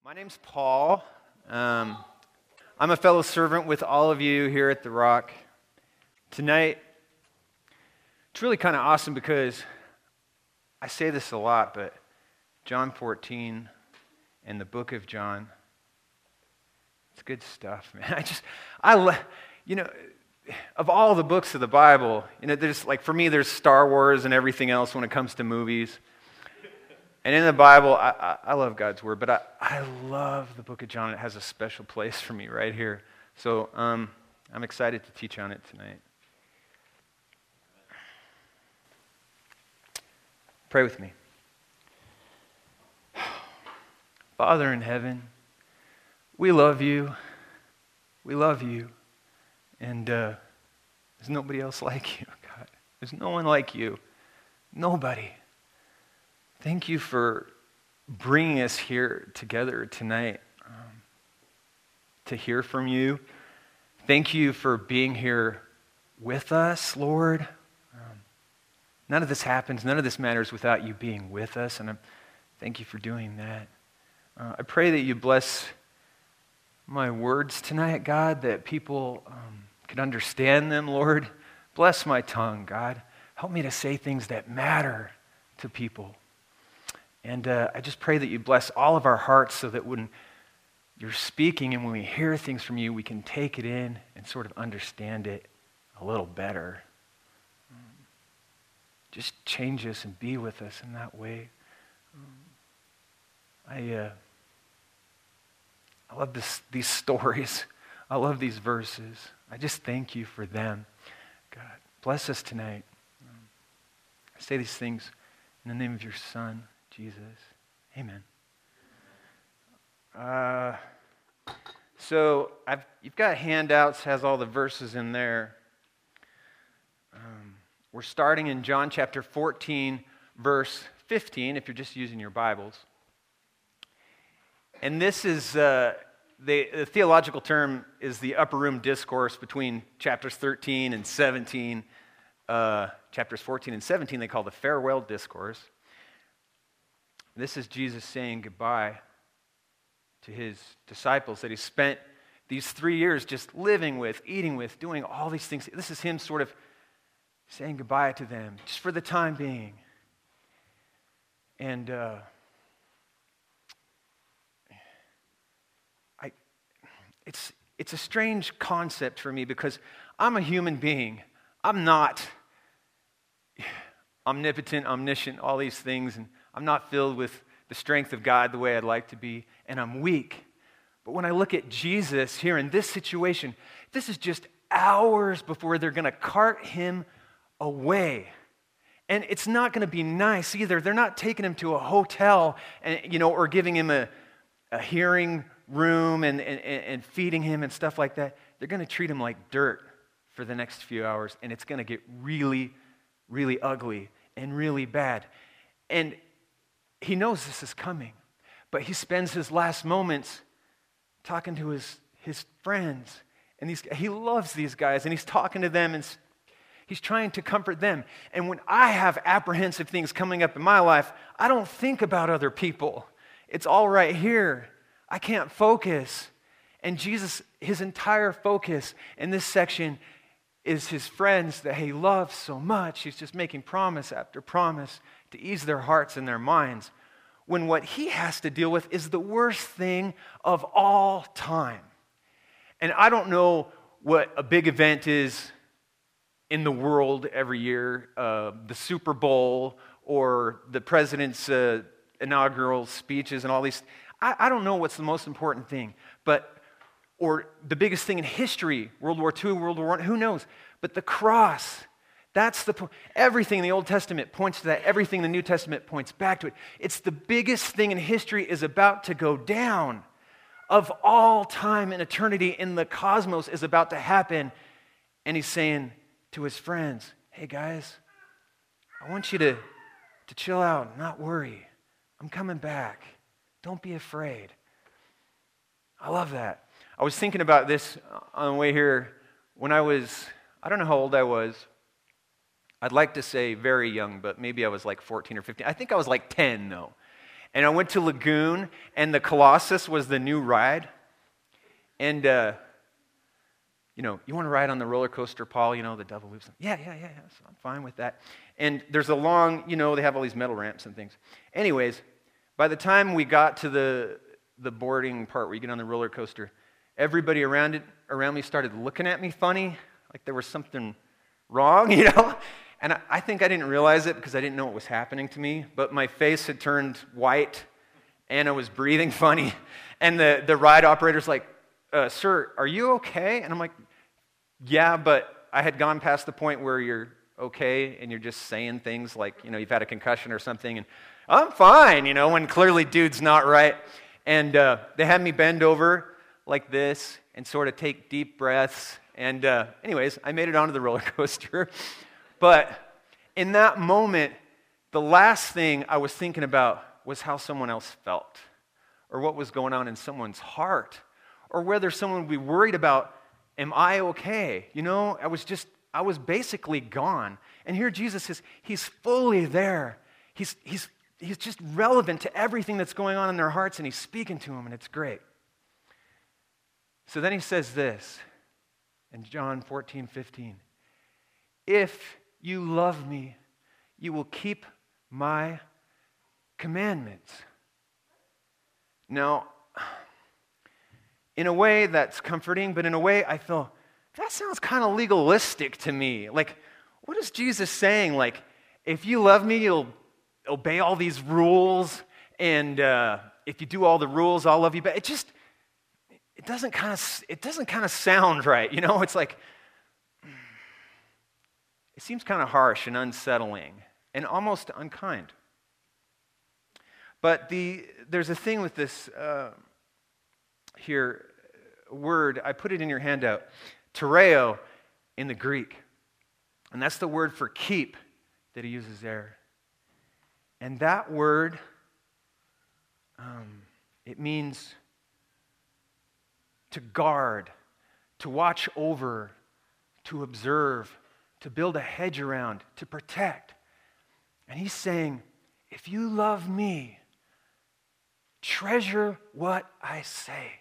My name's Paul. I'm a fellow servant with all of you here at The Rock. Tonight, it's really kind of awesome because I say this a lot, but John 14 and the book of John, it's good stuff, man. Of all the books of the Bible, there's for me, there's Star Wars and everything else when it comes to movies. And in the Bible, I love God's Word, but I love the book of John. It has a special place for me right here. So I'm excited to teach on it tonight. Pray with me. Father in heaven, we love you. We love you. And there's nobody else like you, God. There's no one like you. Nobody. Thank you for bringing us here together tonight to hear from you. Thank you for being here with us, Lord. None of this happens, none of this matters without you being with us, and thank you for doing that. I pray that you bless my words tonight, God, that people can understand them, Lord. Bless my tongue, God. Help me to say things that matter to people. And I just pray that you bless all of our hearts so that when you're speaking and when we hear things from you, we can take it in and sort of understand it a little better. Just change us and be with us in that way. I love these stories. I love these verses. I just thank you for them. God, bless us tonight. I say these things in the name of your Son, Jesus. Amen. You've got handouts, has all the verses in there. We're starting in John chapter 14, verse 15, if you're just using your Bibles. And this is, the theological term is the upper room discourse between chapters 13 and 17. Chapters 14 and 17 they call the farewell discourse. This is Jesus saying goodbye to his disciples that he spent these 3 years just living with, eating with, doing all these things. This is him sort of saying goodbye to them just for the time being. And it's a strange concept for me because I'm a human being. I'm not omnipotent, omniscient, all these things, and I'm not filled with the strength of God the way I'd like to be, and I'm weak. But when I look at Jesus here in this situation, this is just hours before they're going to cart him away. And it's not going to be nice either. They're not taking him to a hotel and or giving him a hearing room and feeding him and stuff like that. They're going to treat him like dirt for the next few hours, and it's going to get really, really ugly and really bad. And he knows this is coming, but he spends his last moments talking to his friends, and he loves these guys, and he's talking to them, and he's trying to comfort them. And when I have apprehensive things coming up in my life, I don't think about other people. It's all right here. I can't focus. And Jesus, his entire focus in this section is his friends that he loves so much. He's just making promise after promise to ease their hearts and their minds, when what he has to deal with is the worst thing of all time. And I don't know what a big event is in the world every year, the Super Bowl or the president's inaugural speeches and all these. I don't know what's the most important thing, or the biggest thing in history, World War II, World War I, who knows? But the cross, that's the point. Everything in the Old Testament points to that. Everything in the New Testament points back to it. It's the biggest thing in history is about to go down. Of all time and eternity in the cosmos is about to happen. And he's saying to his friends, hey guys, I want you to chill out and not worry. I'm coming back. Don't be afraid. I love that. I was thinking about this on the way here when I don't know how old I was. I'd like to say very young, but maybe I was like 14 or 15. I think I was like 10 though. And I went to Lagoon, and the Colossus was the new ride. And, you want to ride on the roller coaster, Paul? The double loops. Yeah. So I'm fine with that. And there's a long, they have all these metal ramps and things. Anyways, by the time we got to the boarding part where you get on the roller coaster, everybody around me started looking at me funny, like there was something wrong, And I think I didn't realize it because I didn't know what was happening to me, but my face had turned white, and I was breathing funny. And the ride operator's like, sir, are you okay? And I'm like, yeah, but I had gone past the point where you're okay, and you're just saying things like, you've had a concussion or something, and I'm fine, when clearly dude's not right. And they had me bend over like this and sort of take deep breaths. And anyways, I made it onto the roller coaster. But in that moment, the last thing I was thinking about was how someone else felt, or what was going on in someone's heart, or whether someone would be worried about, am I okay? I was basically gone. And here Jesus is, he's fully there. He's just relevant to everything that's going on in their hearts, and he's speaking to them, and it's great. So then he says this in John 14:15. If you love me, you will keep my commandments. Now, in a way that's comforting, but in a way I feel, that sounds kind of legalistic to me. Like, what is Jesus saying? Like, if you love me, you'll obey all these rules, and if you do all the rules, I'll love you back. It doesn't kind of sound right, It's like, it seems kind of harsh and unsettling and almost unkind. But there's a thing with this here word. I put it in your handout, tereo in the Greek, and that's the word for keep that he uses there. And that word, it means to guard, to watch over, to observe, to build a hedge around, to protect. And he's saying, if you love me, treasure what I say.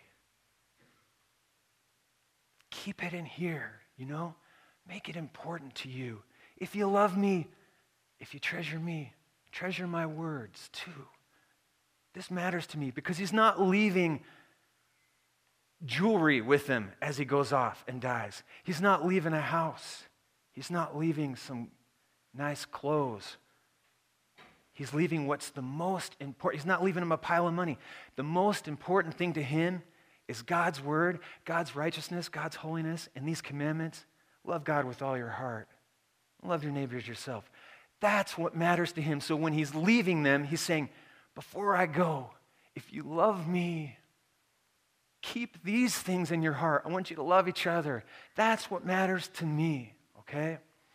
Keep it in here, Make it important to you. If you love me, if you treasure me, treasure my words too. This matters to me because he's not leaving jewelry with him as he goes off and dies. He's not leaving a house. He's not leaving some nice clothes. He's leaving what's the most important. He's not leaving him a pile of money. The most important thing to him is God's word, God's righteousness, God's holiness, and these commandments. Love God with all your heart. Love your neighbor as yourself. That's what matters to him. So when he's leaving them, he's saying, before I go, if you love me, keep these things in your heart. I want you to love each other. That's what matters to me, okay?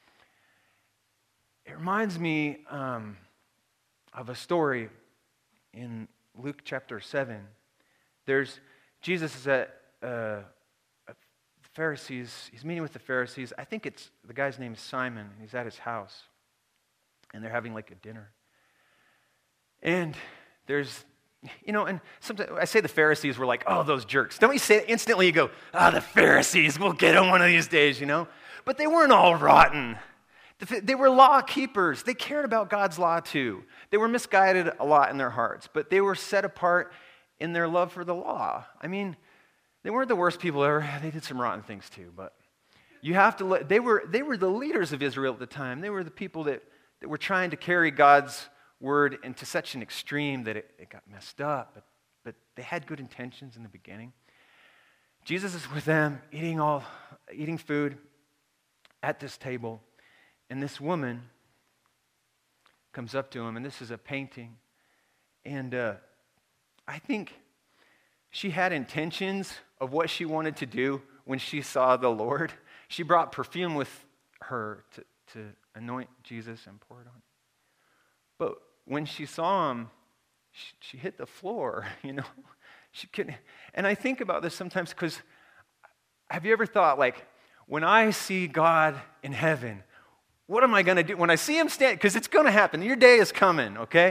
It reminds me of a story in Luke chapter 7. Jesus is at the Pharisees. He's meeting with the Pharisees. I think the guy's name is Simon. He's at his house. And they're having like a dinner. And there's, and sometimes I say the Pharisees were like, oh, those jerks. Don't you say it instantly? You go, the Pharisees, we'll get them one of these days, But they weren't all rotten. They were law keepers. They cared about God's law too. They were misguided a lot in their hearts, but they were set apart in their love for the law. I mean, they weren't the worst people ever. They did some rotten things too, but you have to they were the leaders of Israel at the time. They were the people that were trying to carry God's word into such an extreme that it got messed up, but they had good intentions in the beginning. Jesus is with them, eating food at this table, and this woman comes up to him, and this is a painting, and I think she had intentions of what she wanted to do when she saw the Lord. She brought perfume with her to anoint Jesus and pour it on. But when she saw him, she hit the floor, She couldn't. And I think about this sometimes because have you ever thought, like, when I see God in heaven, what am I going to do? When I see him stand, because it's going to happen. Your day is coming, okay?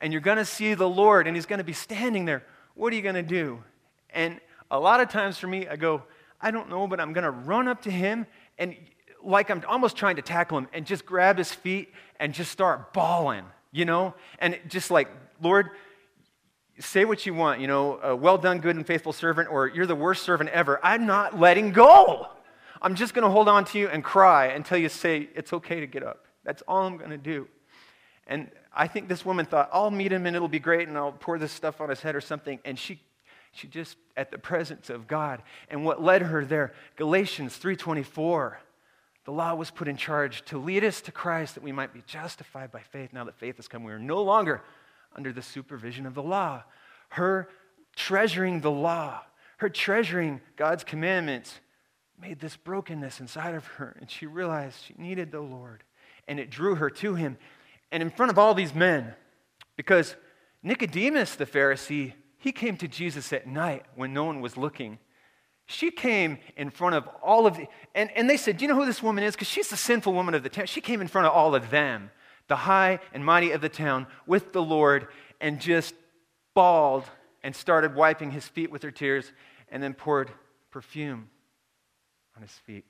and you're going to see the Lord, and he's going to be standing there. What are you going to do? And a lot of times for me, I go, I don't know, but I'm going to run up to him, and like I'm almost trying to tackle him, and just grab his feet and just start bawling, And just like, Lord, say what you want, well done, good and faithful servant, or you're the worst servant ever. I'm not letting go. I'm just going to hold on to you and cry until you say it's okay to get up. That's all I'm going to do. And I think this woman thought, I'll meet him and it'll be great and I'll pour this stuff on his head or something. And she just, at the presence of God. And what led her there, Galatians 3:24, the law was put in charge to lead us to Christ that we might be justified by faith. Now that faith has come, we are no longer under the supervision of the law. Her treasuring the law, her treasuring God's commandments made this brokenness inside of her. And she realized she needed the Lord. And it drew her to him. And in front of all these men, because Nicodemus the Pharisee, he came to Jesus at night when no one was looking. She came in front of all of the, and they said, do you know who this woman is? Because she's the sinful woman of the town. She came in front of all of them, the high and mighty of the town, with the Lord, and just bawled and started wiping his feet with her tears, and then poured perfume on his feet.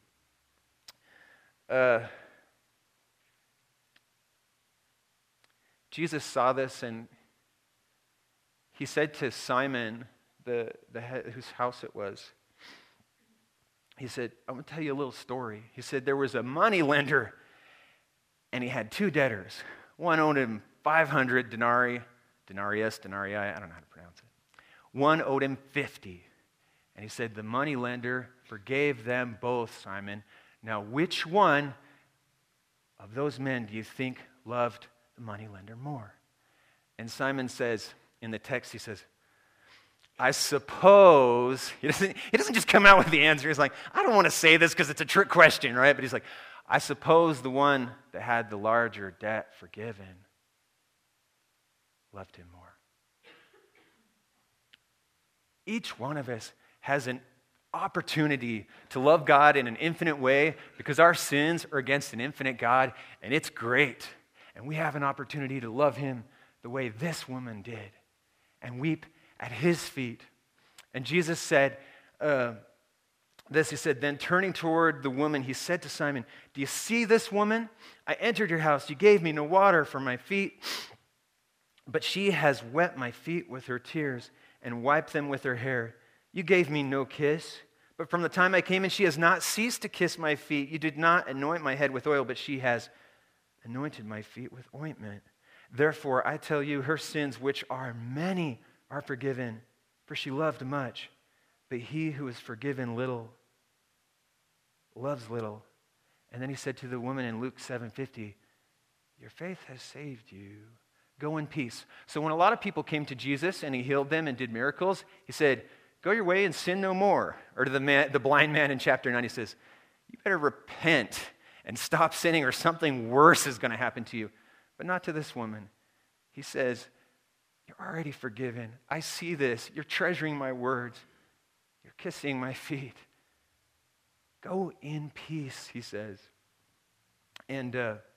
Jesus saw this, and he said to Simon, the head, whose house it was, he said, I'm going to tell you a little story. He said there was a money lender, and he had two debtors. One owed him 500 denarii, I don't know how to pronounce it. One owed him 50. And he said, the money lender forgave them both, Simon. Now, which one of those men do you think loved the money lender more? And Simon says, in the text, he says, I suppose, he doesn't just come out with the answer. He's like, I don't want to say this because it's a trick question, right? But he's like, I suppose the one that had the larger debt forgiven loved him more. Each one of us has an opportunity to love God in an infinite way because our sins are against an infinite God, and it's great. And we have an opportunity to love him the way this woman did and weep at his feet. And Jesus said this, he said, then turning toward the woman, he said to Simon, do you see this woman? I entered your house. You gave me no water for my feet, but she has wet my feet with her tears and wiped them with her hair. You gave me no kiss, but from the time I came in, she has not ceased to kiss my feet. You did not anoint my head with oil, but she has anointed my feet with ointment. Therefore, I tell you, her sins, which are many, are forgiven, for she loved much. But he who is forgiven little loves little. And then he said to the woman in Luke 7:50, your faith has saved you. Go in peace. So when a lot of people came to Jesus and he healed them and did miracles, he said, go your way and sin no more. Or to the blind man in chapter 9, he says, you better repent and stop sinning or something worse is going to happen to you. But not to this woman. He says, you're already forgiven. I see this. You're treasuring my words. You're kissing my feet. Go in peace, he says. And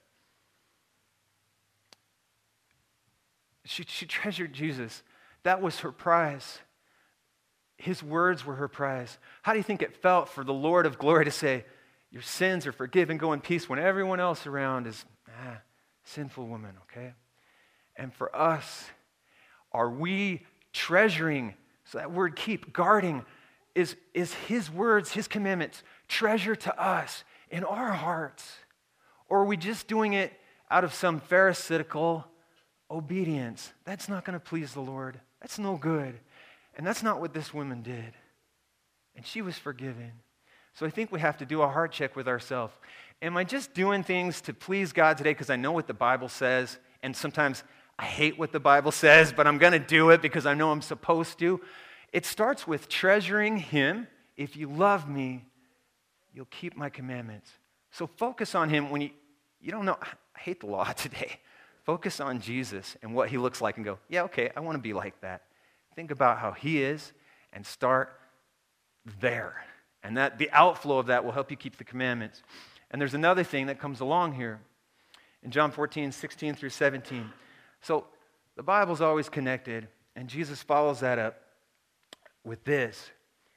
she treasured Jesus. That was her prize. His words were her prize. How do you think it felt for the Lord of glory to say, your sins are forgiven, go in peace, when everyone else around is, sinful woman, okay? And for us, are we treasuring, so that word keep, guarding, is his words, his commandments, treasure to us in our hearts? Or are we just doing it out of some pharisaical obedience? That's not going to please the Lord. That's no good. And that's not what this woman did. And she was forgiven. So I think we have to do a heart check with ourselves. Am I just doing things to please God today because I know what the Bible says, and sometimes I hate what the Bible says, but I'm going to do it because I know I'm supposed to? It starts with treasuring him. If you love me, you'll keep my commandments. So focus on him when you don't know, I hate the law today. Focus on Jesus and what he looks like and go, yeah, okay, I want to be like that. Think about how he is and start there. And that the outflow of that will help you keep the commandments. And there's another thing that comes along here in John 14, 16 through 17. So the Bible's always connected, and Jesus follows that up with this.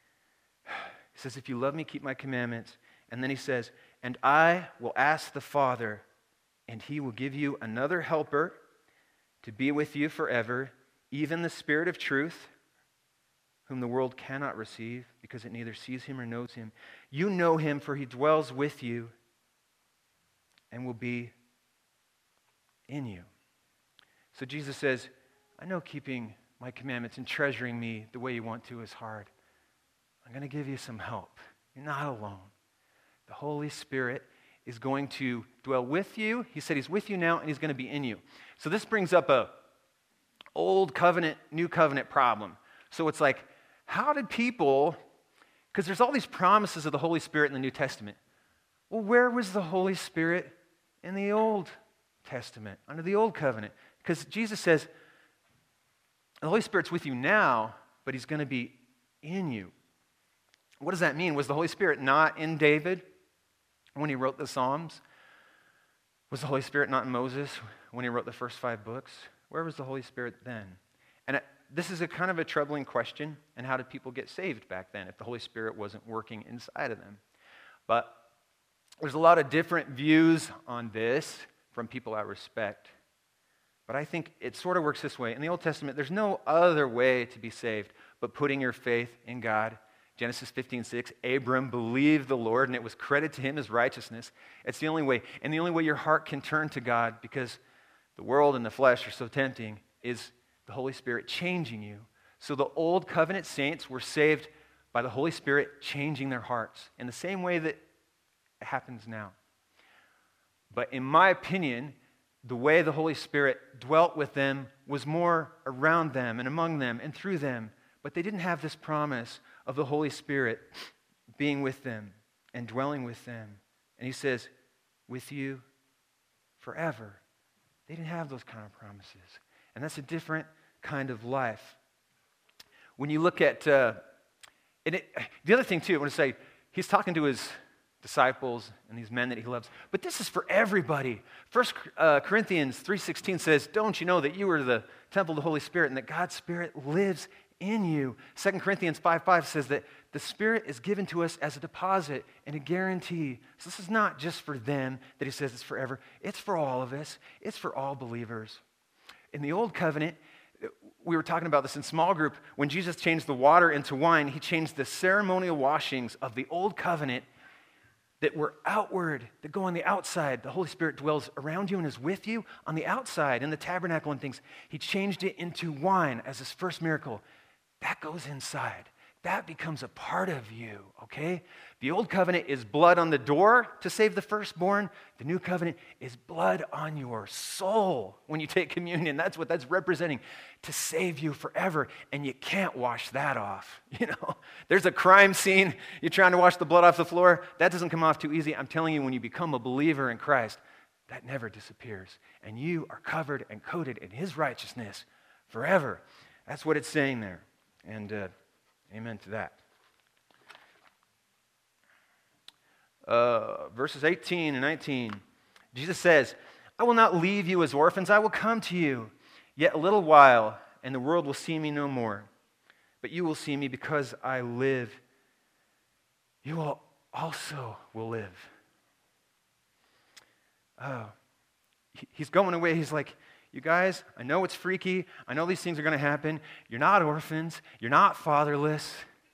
He says, if you love me, keep my commandments. And then he says, and I will ask the Father, and he will give you another helper to be with you forever, even the Spirit of truth, whom the world cannot receive, because it neither sees him or knows him. You know him, for he dwells with you and will be in you. So Jesus says, I know keeping my commandments and treasuring me the way you want to is hard. I'm going to give you some help. You're not alone. The Holy Spirit is going to dwell with you. He said he's with you now, and he's going to be in you. So this brings up a old covenant, new covenant problem. So it's like, how did people, because there's all these promises of the Holy Spirit in the New Testament. Well, where was the Holy Spirit in the Old Testament, under the Old Covenant? Because Jesus says, the Holy Spirit's with you now, but he's going to be in you. What does that mean? Was the Holy Spirit not in David when he wrote the Psalms? Was the Holy Spirit not in Moses when he wrote the first 5 books? Where was the Holy Spirit then? And this is a kind of a troubling question, and how did people get saved back then if the Holy Spirit wasn't working inside of them? But there's a lot of different views on this from people I respect. But I think it sort of works this way. In the Old Testament, there's no other way to be saved but putting your faith in God. Genesis 15:6, Abram believed the Lord, and it was credited to him as righteousness. It's the only way. And the only way your heart can turn to God, because the world and the flesh are so tempting, is the Holy Spirit changing you. So the Old Covenant saints were saved by the Holy Spirit changing their hearts in the same way that it happens now. But in my opinion, the way the Holy Spirit dwelt with them was more around them and among them and through them. But they didn't have this promise of the Holy Spirit being with them and dwelling with them. And he says, with you forever. They didn't have those kind of promises. And that's a different kind of life. When you look at, the other thing too, I want to say, he's talking to his disciples and these men that he loves. But this is for everybody. 1 Corinthians 3:16 says, don't you know that you are the temple of the Holy Spirit and that God's Spirit lives in you? 2 Corinthians 5:5 says that the Spirit is given to us as a deposit and a guarantee. So this is not just for them that he says it's forever. It's for all of us. It's for all believers. In the Old Covenant, we were talking about this in small group. When Jesus changed the water into wine, he changed the ceremonial washings of the Old Covenant that were outward, that go on the outside. The Holy Spirit dwells around you and is with you on the outside in the tabernacle and things. He changed it into wine as his first miracle. That goes inside. That becomes a part of you, okay? The Old Covenant is blood on the door to save the firstborn. The New Covenant is blood on your soul when you take communion. That's what that's representing, to save you forever. And you can't wash that off. You know, there's a crime scene. You're trying to wash the blood off the floor. That doesn't come off too easy. I'm telling you, when you become a believer in Christ, that never disappears. And you are covered and coated in his righteousness forever. That's what it's saying there. And amen to that. Verses 18 and 19, Jesus says, I will not leave you as orphans, I will come to you. Yet a little while, and the world will see me no more. But you will see me because I live. You will also live. He's going away. He's like, you guys, I know it's freaky. I know these things are going to happen. You're not orphans. You're not fatherless.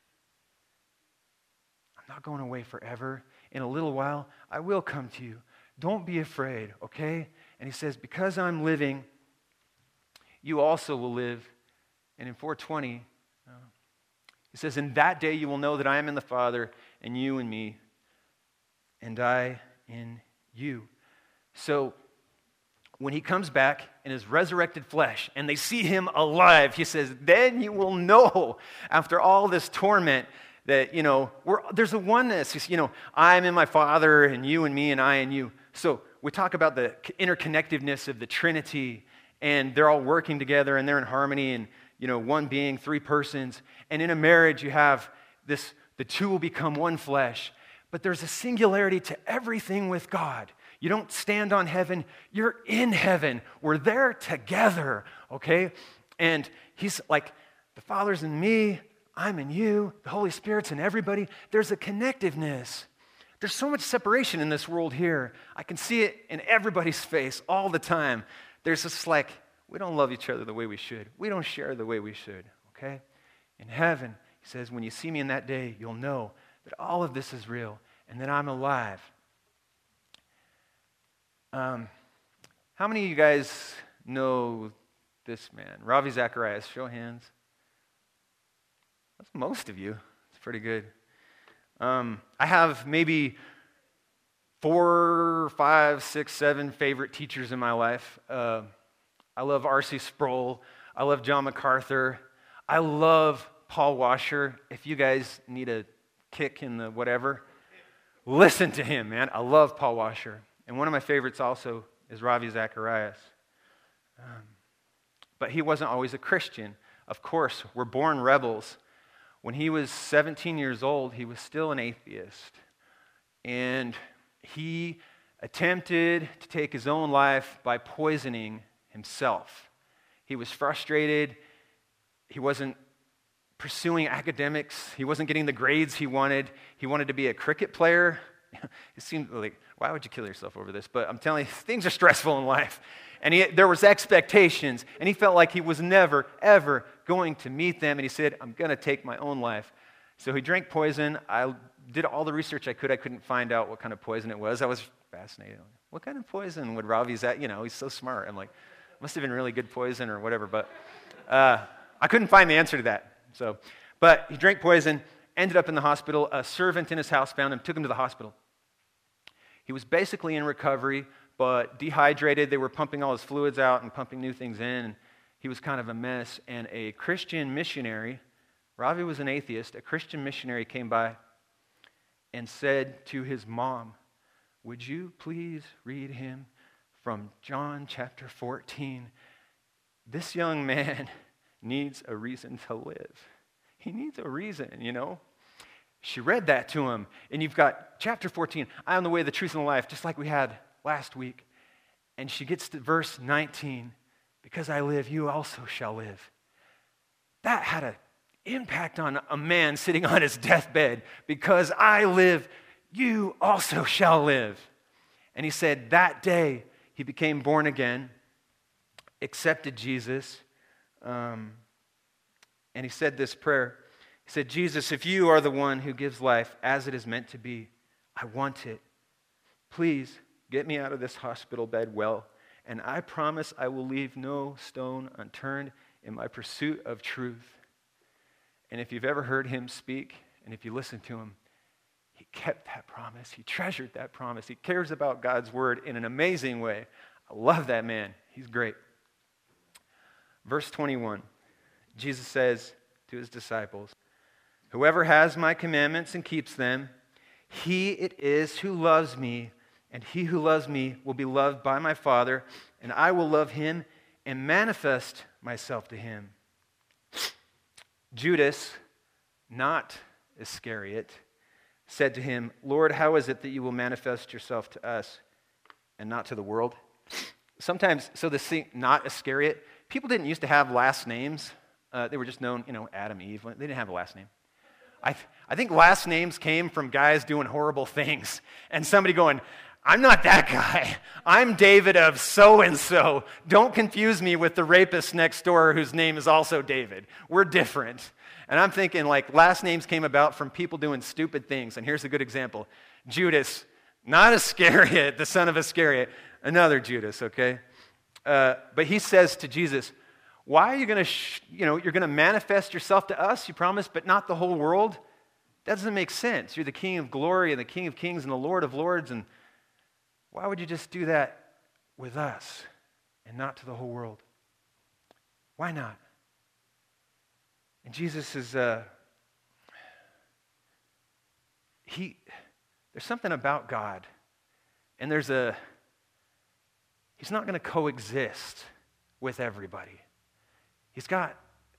I'm not going away forever. In a little while, I will come to you. Don't be afraid, okay? And he says, because I'm living, you also will live. And in 4:20, he says, in that day you will know that I am in the Father, and you in me, and I in you. So when he comes back in his resurrected flesh and they see him alive, he says, then you will know after all this torment that, there's a oneness. I'm in my Father and you and me and I and you. So we talk about the interconnectedness of the Trinity, and they're all working together and they're in harmony, and, one being, 3 persons. And in a marriage you have this, the two will become one flesh. But there's a singularity to everything with God. You don't stand on heaven. You're in heaven. We're there together, okay? And he's like, the Father's in me. I'm in you. The Holy Spirit's in everybody. There's a connectiveness. There's so much separation in this world here. I can see it in everybody's face all the time. There's this like, we don't love each other the way we should. We don't share the way we should, okay? In heaven, he says, when you see me in that day, you'll know that all of this is real and that I'm alive. How many of you guys know this man? Ravi Zacharias, show of hands. That's most of you. It's pretty good. I have maybe 4, 5, 6, 7 favorite teachers in my life. I love R.C. Sproul. I love John MacArthur. I love Paul Washer. If you guys need a kick in the whatever, listen to him, man. I love Paul Washer. And one of my favorites also is Ravi Zacharias. But he wasn't always a Christian. Of course, we're born rebels. When he was 17 years old, he was still an atheist. And he attempted to take his own life by poisoning himself. He was frustrated. He wasn't pursuing academics. He wasn't getting the grades he wanted. He wanted to be a cricket player. It seemed like, why would you kill yourself over this? But I'm telling you, things are stressful in life. And there was expectations, and he felt like he was never, ever going to meet them. And he said, I'm going to take my own life. So he drank poison. I did all the research I could. I couldn't find out what kind of poison it was. I was fascinated. What kind of poison would Ravi's at? You know, he's so smart. I'm like, must have been really good poison or whatever. But I couldn't find the answer to that. But he drank poison, ended up in the hospital. A servant in his house found him, took him to the hospital. He was basically in recovery, but dehydrated. They were pumping all his fluids out and pumping new things in. And he was kind of a mess. And a Christian missionary, Ravi was an atheist, a Christian missionary came by and said to his mom, would you please read him from John chapter 14? This young man needs a reason to live. He needs a reason, you know. She read that to him, and you've got chapter 14, I am the way, the truth, and the life, just like we had last week. And she gets to verse 19, because I live, you also shall live. That had an impact on a man sitting on his deathbed. Because I live, you also shall live. And he said that day he became born again, accepted Jesus, and he said this prayer. He said, Jesus, if you are the one who gives life as it is meant to be, I want it. Please get me out of this hospital bed well, and I promise I will leave no stone unturned in my pursuit of truth. And if you've ever heard him speak, and if you listen to him, he kept that promise. He treasured that promise. He cares about God's word in an amazing way. I love that man. He's great. Verse 21, Jesus says to his disciples, whoever has my commandments and keeps them, he it is who loves me, and he who loves me will be loved by my Father, and I will love him and manifest myself to him. Judas, not Iscariot, said to him, Lord, how is it that you will manifest yourself to us and not to the world? Sometimes, so this thing, not Iscariot, people didn't used to have last names. They were just known, Adam, Eve. They didn't have a last name. I think last names came from guys doing horrible things. And somebody going, I'm not that guy. I'm David of so-and-so. Don't confuse me with the rapist next door whose name is also David. We're different. And I'm thinking last names came about from people doing stupid things. And here's a good example. Judas, not Iscariot, the son of Iscariot. Another Judas, okay? But he says to Jesus, why are you going to, you're going to manifest yourself to us, you promise, but not the whole world? That doesn't make sense. You're the King of glory and the King of kings and the Lord of lords, and why would you just do that with us and not to the whole world? Why not? And Jesus is, there's something about God, and he's not going to coexist with everybody. He's got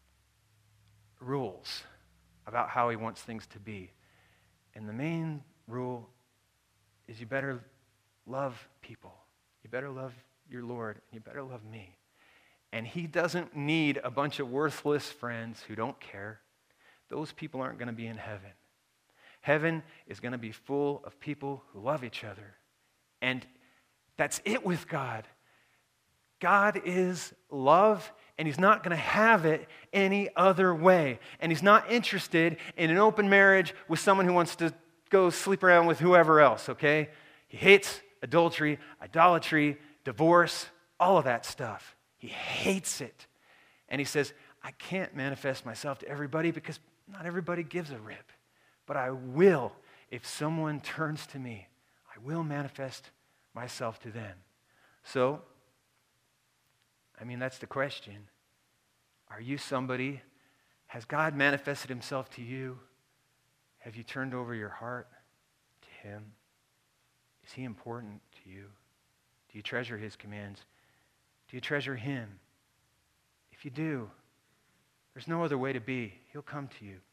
rules about how he wants things to be. And the main rule is you better love people. You better love your Lord. You better love me. And he doesn't need a bunch of worthless friends who don't care. Those people aren't going to be in heaven. Heaven is going to be full of people who love each other. And that's it with God. God is love, and he's not going to have it any other way. And he's not interested in an open marriage with someone who wants to go sleep around with whoever else, okay? He hates adultery, idolatry, divorce, all of that stuff. He hates it. And he says, I can't manifest myself to everybody because not everybody gives a rip. But I will, if someone turns to me, I will manifest myself to them. So, that's the question. Are you somebody? Has God manifested himself to you? Have you turned over your heart to him? Is he important to you? Do you treasure his commands? Do you treasure him? If you do, there's no other way to be. He'll come to you.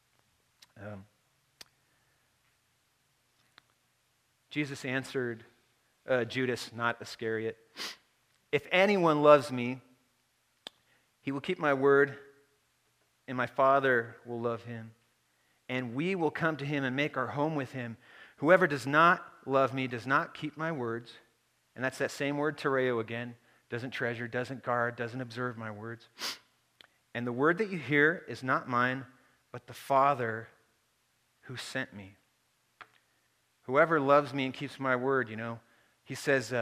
Jesus answered Judas, not Iscariot, if anyone loves me, he will keep my word, and my Father will love him, and we will come to him and make our home with him. Whoever does not love me does not keep my words, and that's that same word, tereo again, doesn't treasure, doesn't guard, doesn't observe my words. And the word that you hear is not mine, but the Father who sent me. Whoever loves me and keeps my word, he says,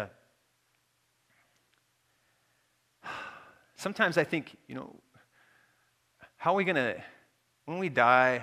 sometimes I think, how are we going to, when we die,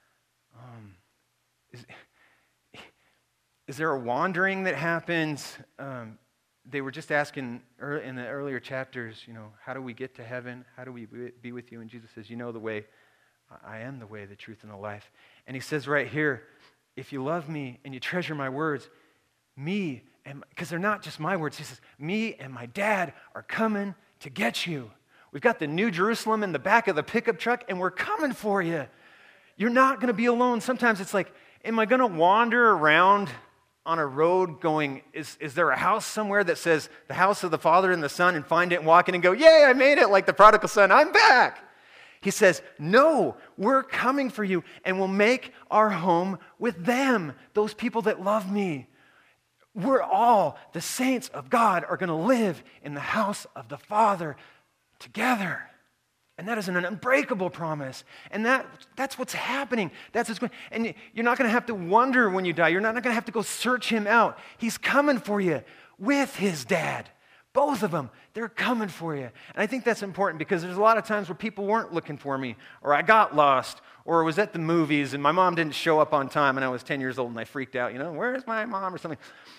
is there a wandering that happens? They were just asking in the earlier chapters, how do we get to heaven? How do we be with you? And Jesus says, you know the way. I am the way, the truth, and the life. And he says right here, if you love me and you treasure my words, me, and because they're not just my words, he says, me and my dad are coming to get you. We've got the New Jerusalem in the back of the pickup truck, and we're coming for you. You're not going to be alone. Sometimes it's like, am I going to wander around on a road going, is there a house somewhere that says the house of the Father and the Son, and find it and walk in and go, yay, I made it, like the prodigal son, I'm back. He says, no, we're coming for you, and we'll make our home with them, those people that love me. We're all, the saints of God, are going to live in the house of the Father together. And that is an unbreakable promise. And that's what's happening. That's what's going. And you're not going to have to wonder when you die. You're not going to have to go search him out. He's coming for you with his dad. Both of them, they're coming for you. And I think that's important because there's a lot of times where people weren't looking for me, or I got lost, or I was at the movies and my mom didn't show up on time and I was 10 years old and I freaked out, where's my mom or something.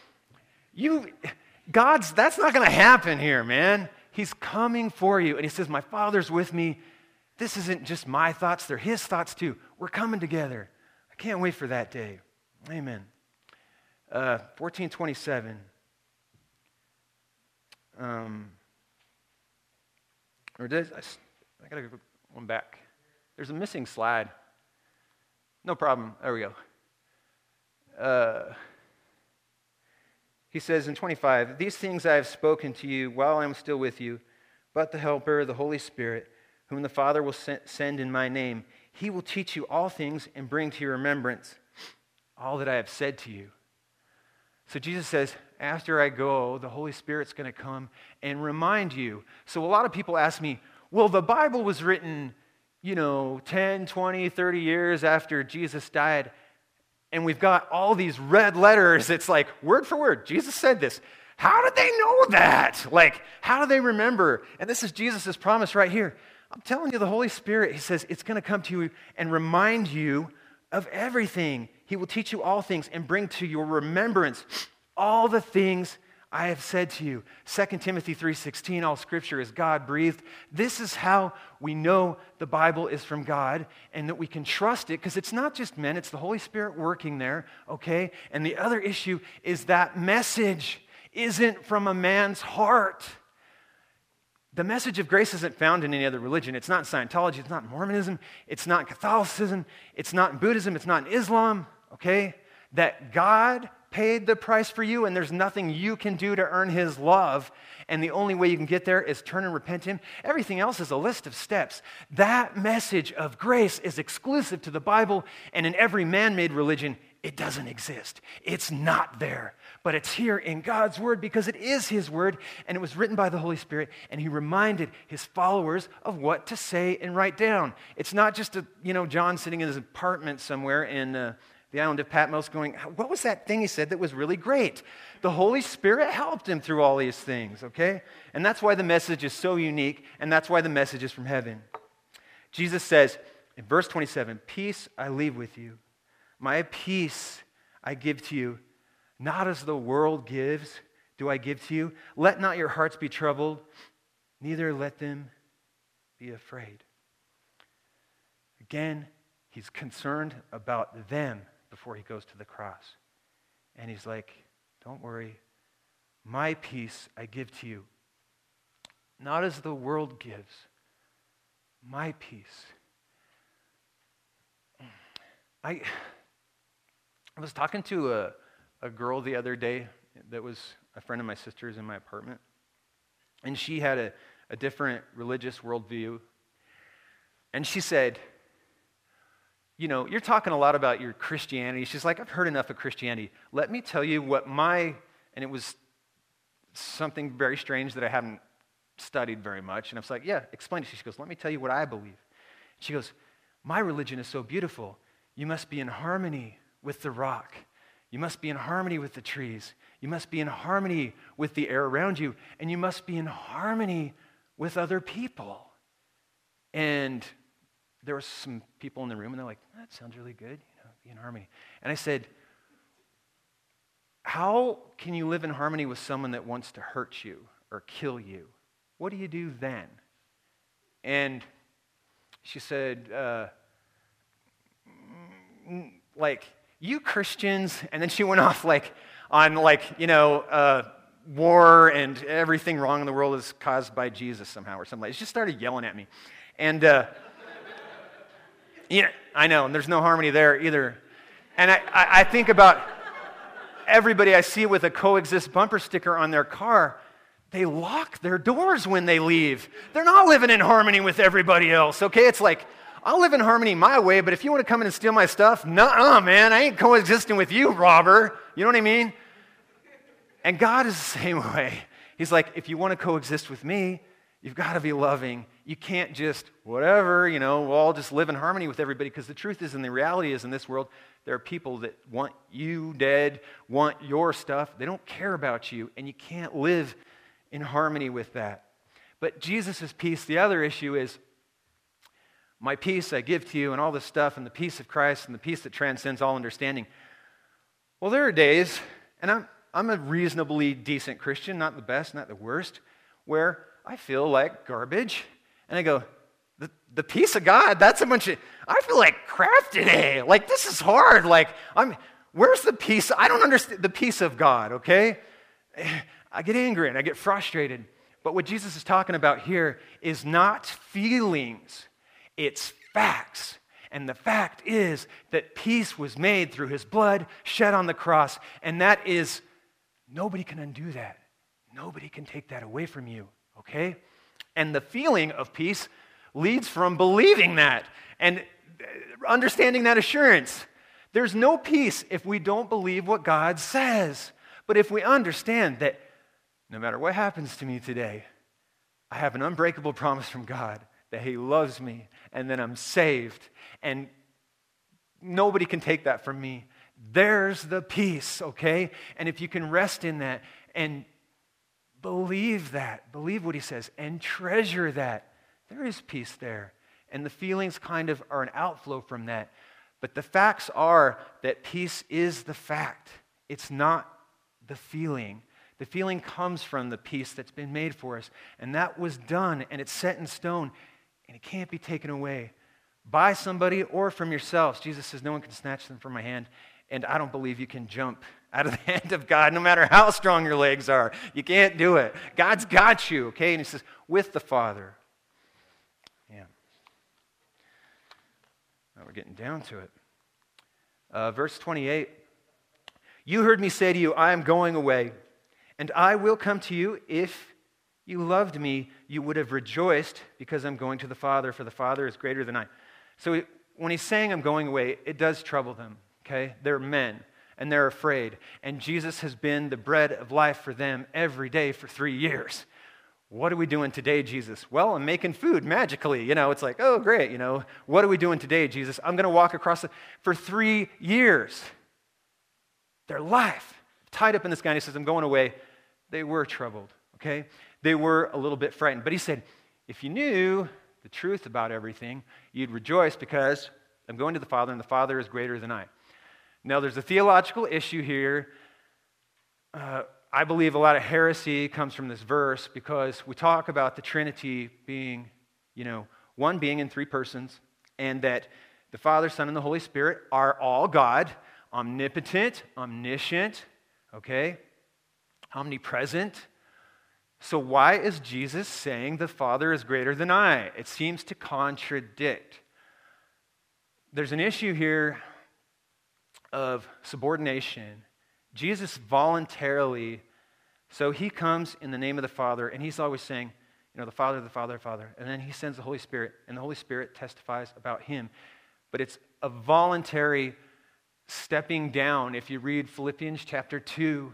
That's not going to happen here, man. He's coming for you. And he says, my Father's with me. This isn't just my thoughts, they're his thoughts too. We're coming together. I can't wait for that day. Amen. 14:27. I got to go one back. There's a missing slide. No problem. There we go. He says in 25, these things I have spoken to you while I am still with you, but the Helper, the Holy Spirit, whom the Father will send in my name, he will teach you all things and bring to your remembrance all that I have said to you. So Jesus says, after I go, the Holy Spirit's going to come and remind you. So a lot of people ask me, well, the Bible was written, 10, 20, 30 years after Jesus died, and we've got all these red letters. It's like, word for word, Jesus said this. How did they know that? How do they remember? And this is Jesus' promise right here. I'm telling you, the Holy Spirit, he says, it's going to come to you and remind you of everything. He will teach you all things and bring to your remembrance all the things I have said to you. 2 Timothy 3:16, all scripture is God-breathed. This is how we know the Bible is from God and that we can trust it, because it's not just men, it's the Holy Spirit working there, okay? And the other issue is that message isn't from a man's heart. The message of grace isn't found in any other religion. It's not in Scientology, it's not in Mormonism, it's not in Catholicism, it's not in Buddhism, it's not in Islam, okay? That God paid the price for you, and there's nothing you can do to earn his love, and the only way you can get there is turn and repent to him. Everything else is a list of steps. That message of grace is exclusive to the Bible, and in every man-made religion, it doesn't exist. It's not there. But it's here in God's Word because it is His Word, and it was written by the Holy Spirit, and He reminded His followers of what to say and write down. It's not just John sitting in his apartment somewhere in the island of Patmos going, what was that thing he said that was really great? The Holy Spirit helped him through all these things, okay? And that's why the message is so unique, and that's why the message is from heaven. Jesus says in verse 27, "Peace I leave with you. My peace I give to you. Not as the world gives, do I give to you. Let not your hearts be troubled, neither let them be afraid." Again, he's concerned about them before he goes to the cross. And he's like, don't worry, my peace I give to you. Not as the world gives, my peace. I was talking to a girl the other day that was a friend of my sister's in my apartment. And she had a different religious worldview. And she said, you're talking a lot about your Christianity. She's like, I've heard enough of Christianity. Let me tell you what and it was something very strange that I haven't studied very much. And I was like, yeah, explain it. She goes, let me tell you what I believe. She goes, my religion is so beautiful. You must be in harmony with the rock. You must be in harmony with the trees. You must be in harmony with the air around you. And you must be in harmony with other people. And there were some people in the room, and they're like, that sounds really good, be in harmony. And I said, how can you live in harmony with someone that wants to hurt you or kill you? What do you do then? And she said, you Christians, and then she went off on war and everything wrong in the world is caused by Jesus somehow or something. She just started yelling at me. And I know, and there's no harmony there either. And I think about everybody I see with a Coexist bumper sticker on their car. They lock their doors when they leave. They're not living in harmony with everybody else, okay? It's like, I'll live in harmony my way, but if you want to come in and steal my stuff, nuh-uh, man, I ain't coexisting with you, robber. You know what I mean? And God is the same way. He's like, if you want to coexist with me, you've got to be loving. You can't just, whatever, we'll all just live in harmony with everybody, because the truth is, and the reality is, in this world, there are people that want you dead, want your stuff. They don't care about you, and you can't live in harmony with that. But Jesus' peace, the other issue is, my peace I give to you, and all this stuff, and the peace of Christ, and the peace that transcends all understanding. Well, there are days, and I'm a reasonably decent Christian, not the best, not the worst, where I feel like garbage, and I go, the peace of God, that's a bunch of, I feel like crap today. Like, this is hard. Like, where's the peace? I don't understand the peace of God, okay? I get angry and I get frustrated. But what Jesus is talking about here is not feelings, it's facts. And the fact is that peace was made through his blood shed on the cross, and that is, nobody can undo that. Nobody can take that away from you, okay? And the feeling of peace leads from believing that and understanding that assurance. There's no peace if we don't believe what God says. But if we understand that no matter what happens to me today, I have an unbreakable promise from God that he loves me and that I'm saved, and nobody can take that from me. There's the peace, okay? And if you can rest in that and believe that, believe what he says, and treasure that, there is peace there. And the feelings kind of are an outflow from that. But the facts are that peace is the fact. It's not the feeling. The feeling comes from the peace that's been made for us. And that was done, and it's set in stone, and it can't be taken away by somebody or from yourselves. Jesus says, no one can snatch them from my hand. And I don't believe you can jump out of the hand of God no matter how strong your legs are. You can't do it. God's got you, okay? And he says, with the Father. Yeah. Now we're getting down to it. Verse 28. You heard me say to you, I am going away, and I will come to you. If you loved me, you would have rejoiced because I'm going to the Father, for the Father is greater than I. So when he's saying I'm going away, it does trouble them, okay? They're men, and they're afraid. And Jesus has been the bread of life for them every day for 3 years. What are we doing today, Jesus? Well, I'm making food magically. It's like, oh, great. What are we doing today, Jesus? I'm going to walk across for 3 years. Their life tied up in this guy. And he says, I'm going away. They were troubled, okay? They were a little bit frightened. But he said, if you knew the truth about everything, you'd rejoice because I'm going to the Father, and the Father is greater than I. Now, there's a theological issue here. I believe a lot of heresy comes from this verse because we talk about the Trinity being, one being in 3 persons, and that the Father, Son, and the Holy Spirit are all God, omnipotent, omniscient, okay, omnipresent. So why is Jesus saying the Father is greater than I? It seems to contradict. There's an issue here of subordination. Jesus voluntarily, so he comes in the name of the Father, and he's always saying, the Father, the Father, the Father. And then he sends the Holy Spirit, and the Holy Spirit testifies about him. But it's a voluntary stepping down. If you read Philippians chapter 2,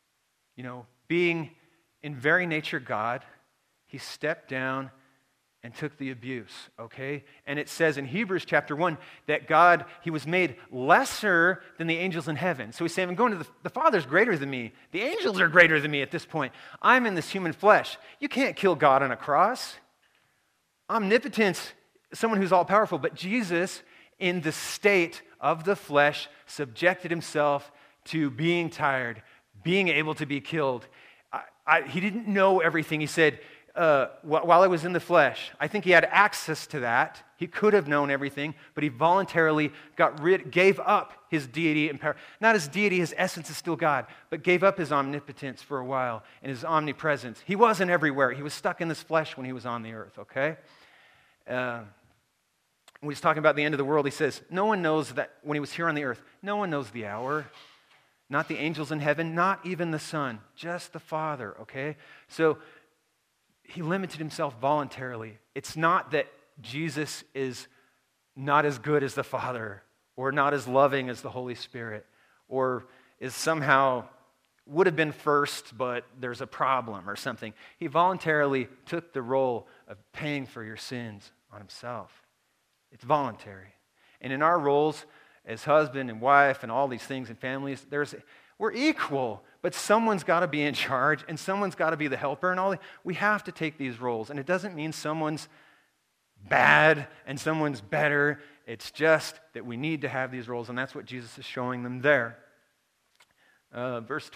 being in very nature God, he stepped down and took the abuse, okay? And it says in Hebrews chapter 1 that God, he was made lesser than the angels in heaven. So he's saying, I'm going to the Father's greater than me. The angels are greater than me at this point. I'm in this human flesh. You can't kill God on a cross. Omnipotence, someone who's all-powerful, but Jesus, in the state of the flesh, subjected himself to being tired, being able to be killed. He didn't know everything. He said, while I was in the flesh, I think he had access to that. He could have known everything, but he voluntarily gave up his deity and power. Not his deity, his essence is still God, but gave up his omnipotence for a while and his omnipresence. He wasn't everywhere. He was stuck in this flesh when he was on the earth, okay? When he's talking about the end of the world, he says, no one knows that when he was here on the earth, no one knows the hour. Not the angels in heaven, not even the Son, just the Father, okay? So he limited himself voluntarily. It's not that Jesus is not as good as the Father or not as loving as the Holy Spirit or is somehow would have been first, but there's a problem or something. He voluntarily took the role of paying for your sins on himself. It's voluntary. And in our roles as husband and wife and all these things in families, we're equal, but someone's got to be in charge and someone's got to be the helper and all. We have to take these roles. And it doesn't mean someone's bad and someone's better. It's just that we need to have these roles, and that's what Jesus is showing them there. Verse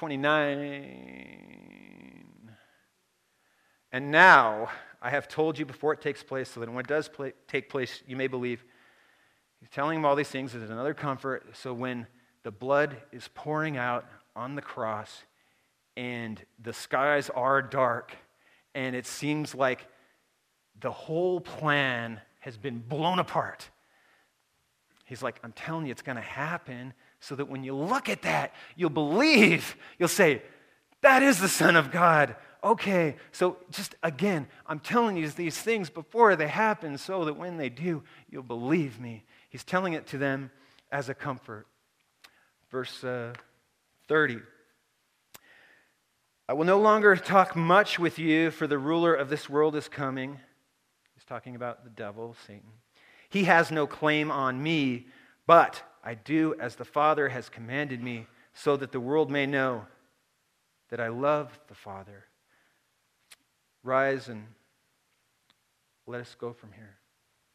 29. And now I have told you before it takes place, so that when it does take place, you may believe. He's telling them all these things as another comfort. So when the blood is pouring out on the cross and the skies are dark and it seems like the whole plan has been blown apart, he's like, I'm telling you it's going to happen so that when you look at that, you'll believe. You'll say, that is the Son of God. Okay, so just again, I'm telling you these things before they happen so that when they do, you'll believe me. He's telling it to them as a comfort. Verse 30. I will no longer talk much with you, for the ruler of this world is coming. He's talking about the devil, Satan. He has no claim on me, but I do as the Father has commanded me, so that the world may know that I love the Father. Rise and let us go from here.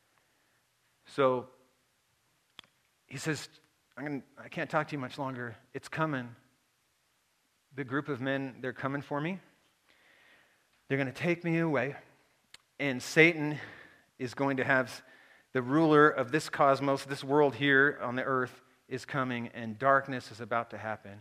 So he says, I can't talk to you much longer. It's coming. The group of men, they're coming for me. They're going to take me away. And Satan is going to have the ruler of this cosmos, this world here on the earth is coming, and darkness is about to happen.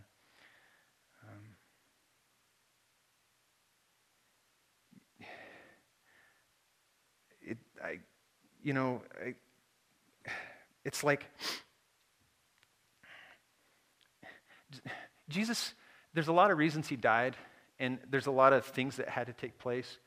It's like, Jesus, there's a lot of reasons he died, and there's a lot of things that had to take place.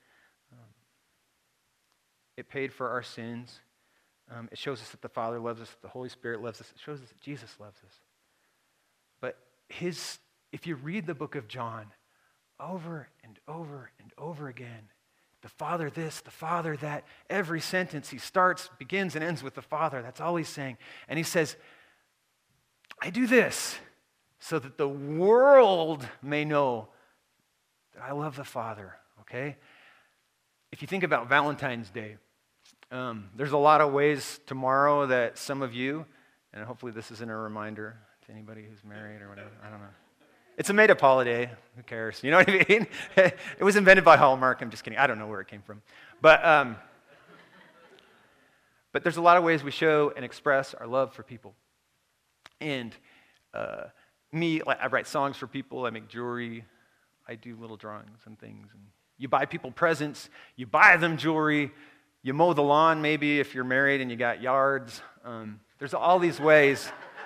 It paid for our sins. It shows us that the Father loves us, that the Holy Spirit loves us. It shows us that Jesus loves us. But if you read the book of John over and over and over again, the Father this, the Father that, every sentence he begins and ends with the Father. That's all he's saying. And he says, I do this so that the world may know that I love the Father, okay? If you think about Valentine's Day, there's a lot of ways tomorrow that some of you, and hopefully this isn't a reminder to anybody who's married or whatever, I don't know. It's a made-up holiday. Who cares? You know what I mean? It was invented by Hallmark. I'm just kidding. I don't know where it came from. But there's a lot of ways we show and express our love for people. And I write songs for people. I make jewelry. I do little drawings and things. And you buy people presents. You buy them jewelry. You mow the lawn maybe if you're married and you got yards. There's all these ways.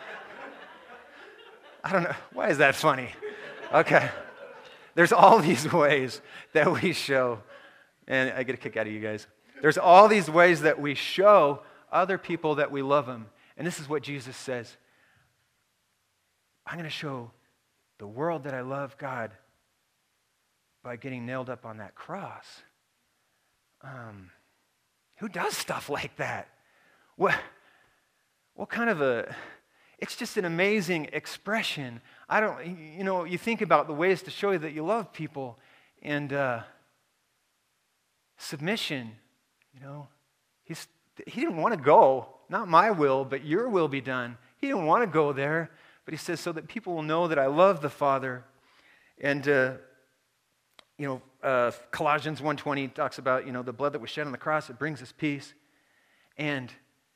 I don't know. Why is that funny? Okay. There's all these ways that we show, and I get a kick out of you guys. There's all these ways that we show other people that we love them. And this is what Jesus says. I'm going to show the world that I love God by getting nailed up on that cross. Who does stuff like that? What kind of it's just an amazing expression. You think about the ways to show you that you love people, and submission, he didn't want to go, not my will, but your will be done. He didn't want to go there, but he says, so that people will know that I love the Father. And, Colossians 1:20 talks about, the blood that was shed on the cross, it brings us peace. And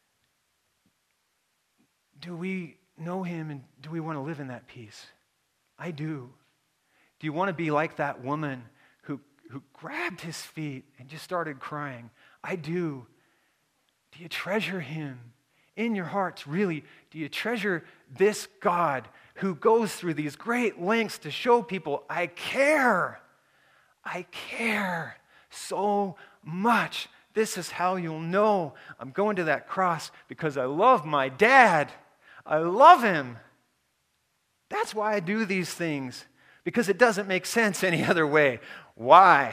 do we know him, and do we want to live in that peace? I do. Do you want to be like that woman who grabbed his feet and just started crying? I do. Do you treasure him in your hearts? Really, do you treasure this God who goes through these great lengths to show people, I care. I care so much. This is how you'll know I'm going to that cross because I love my dad. I love him. That's why I do these things, because it doesn't make sense any other way. Why?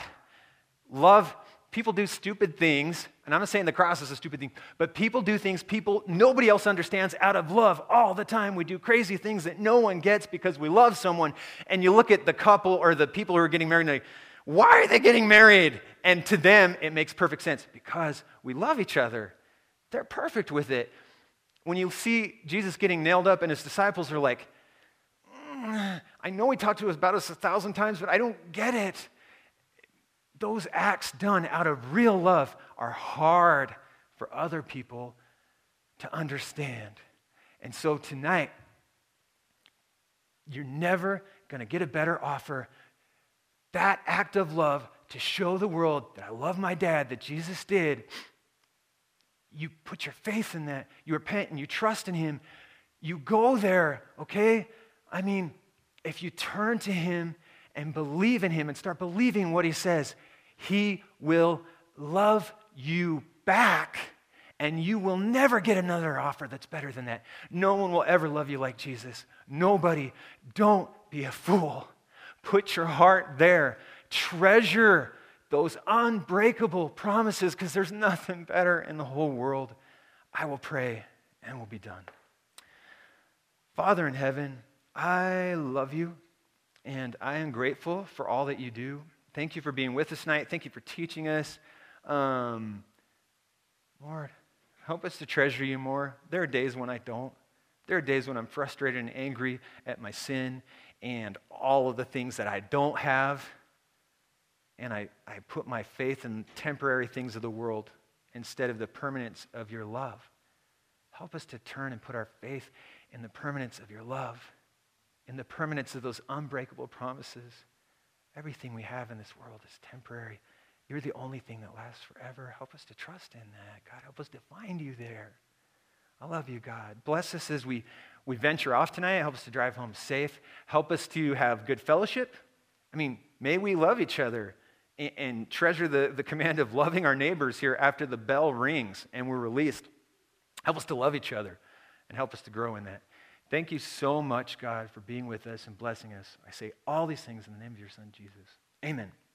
People do stupid things, and I'm not saying the cross is a stupid thing, but people do things nobody else understands out of love all the time. We do crazy things that no one gets because we love someone, and you look at the couple or the people who are getting married and they're like, why are they getting married? And to them, it makes perfect sense because we love each other. They're perfect with it. When you see Jesus getting nailed up and his disciples are like, I know he talked to us about us 1,000 times, but I don't get it. Those acts done out of real love are hard for other people to understand. And so tonight, you're never going to get a better offer. That act of love to show the world that I love my dad, that Jesus did, you put your faith in that. You repent and you trust in him. You go there, okay? I mean, if you turn to him and believe in him and start believing what he says, he will love you back, and you will never get another offer that's better than that. No one will ever love you like Jesus. Nobody. Don't be a fool. Put your heart there. Treasure those unbreakable promises, because there's nothing better in the whole world. I will pray and we'll be done. Father in heaven, I love you and I am grateful for all that you do. Thank you for being with us tonight. Thank you for teaching us. Lord, help us to treasure you more. There are days when I don't. There are days when I'm frustrated and angry at my sin and all of the things that I don't have. And I put my faith in temporary things of the world instead of the permanence of your love. Help us to turn and put our faith in the permanence of your love, in the permanence of those unbreakable promises. Everything we have in this world is temporary. You're the only thing that lasts forever. Help us to trust in that. God, help us to find you there. I love you, God. Bless us as we venture off tonight. Help us to drive home safe. Help us to have good fellowship. I mean, may we love each other and treasure the command of loving our neighbors here after the bell rings and we're released. Help us to love each other and help us to grow in that. Thank you so much, God, for being with us and blessing us. I say all these things in the name of your Son, Jesus. Amen.